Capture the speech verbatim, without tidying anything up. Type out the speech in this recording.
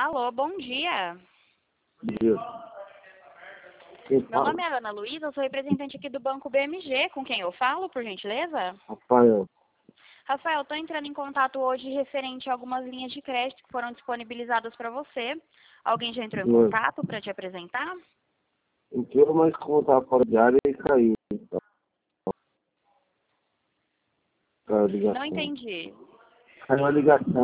Alô, bom dia. Bom dia. Quem Meu fala? nome é Ana Luísa, eu sou representante aqui do Banco B M G. Com quem eu falo, por gentileza? Rafael. Rafael, estou entrando em contato hoje referente a algumas linhas de crédito que foram disponibilizadas para você. Alguém já entrou em Oi. contato para te apresentar? Entrou, mas como estava fora de área e caiu. Então, caiu a Não ligação. entendi. Caiu a ligação.